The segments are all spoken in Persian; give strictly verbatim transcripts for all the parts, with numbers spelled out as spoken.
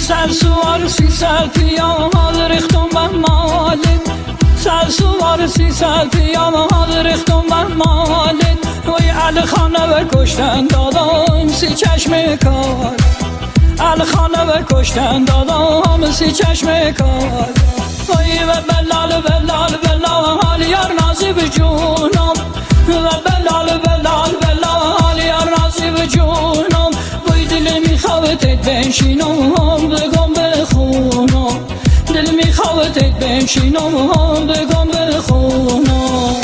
سوار سیصد پیاد ریختم به مالت سر سوار سیصد پیاد ریختم به مالت وی علی خانه و کشتن دادم سی چشم کار علی خانه و کشتن دادم سی چشم کار وی و بلال بلال بلال یار نازی جونم و بلال بلال بلال یار نازی جونم وی دل میخوادت بنشینم بگم بخونم دل میخوادت بنشینم بگم بخونم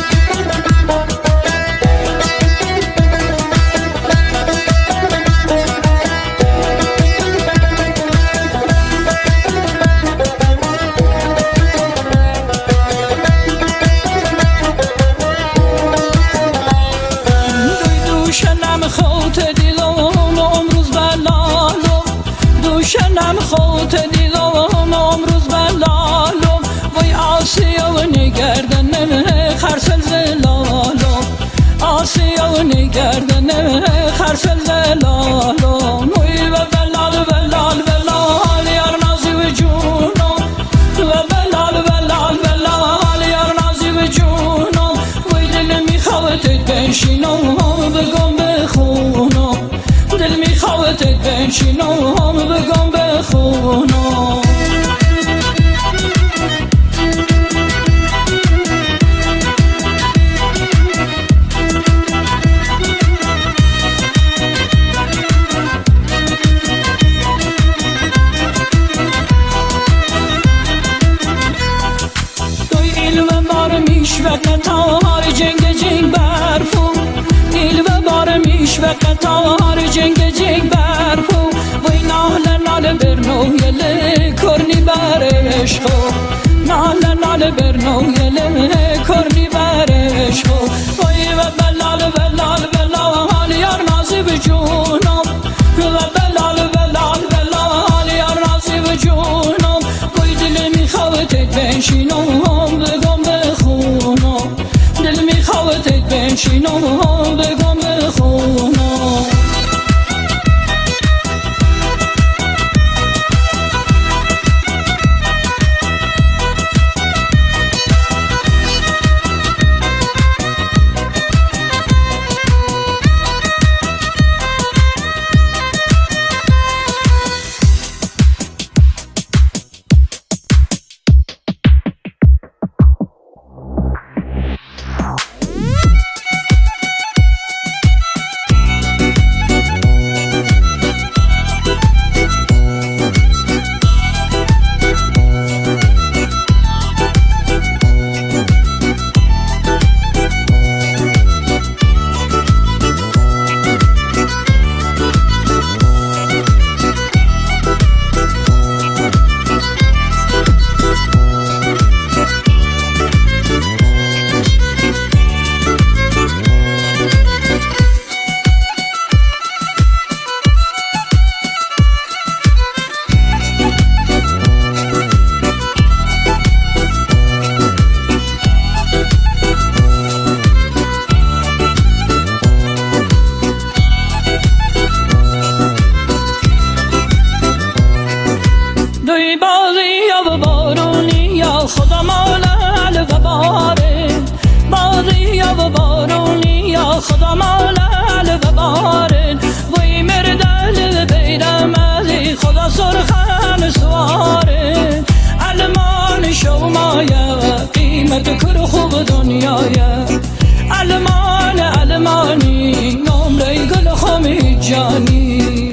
شنم خوت دیدم امروز بلالم وی آسیا و نگردن خرسل زلالم آسیا و نگردن خرسل زلالم وی و بلال بلال بلال یار نازی و جونم و بلال بلال بلال یار نازی و جونم وی دل میخوادت بنشینم بگم بخونم دل میخوادت بنشینم بگم بخونم توی علم بار میشوک تار جنگ جنگ برفو علم بار میشوک تار جنگ جنگ برفو وی نال نال برنو یله کرنی بر عشقو نال نال برنو یله کرنی بر عشقو وی و بلال بلال بلال یار نازی بجونم و بلال بلال بلال یار نازی بجونم وی دل میخوادت بنشینم بگم بخونم دل میخوادت بنشینم بگم بخونم خدا مالل و بارن وی مردل بیرم علی خدا سرخن سوارن علمان شومایه قیمت کر خوب دنیایه علمان علمانی نمره گل خمی جانی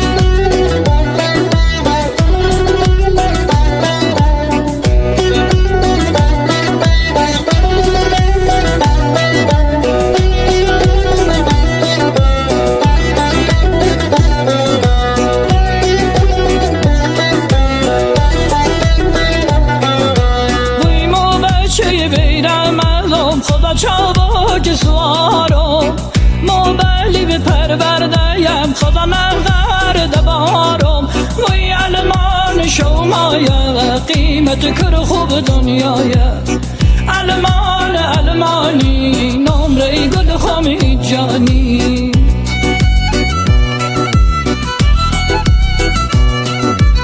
چابک سوارم موبلی به پروردهیم خدا نورد بارم وی علمان شومایه قیمت کر خوب دنیایه علمان علمانی نمره گل خمی جانی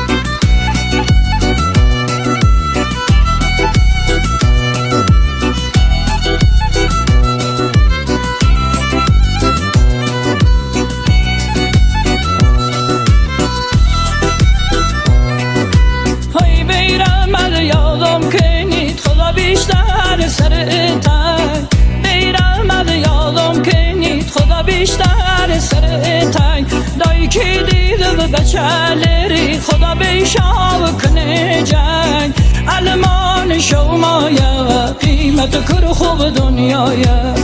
کی دیده و بچلری خدا بیشاو کنه جنگ علمان شومایه قیمت کر خوب دنیایه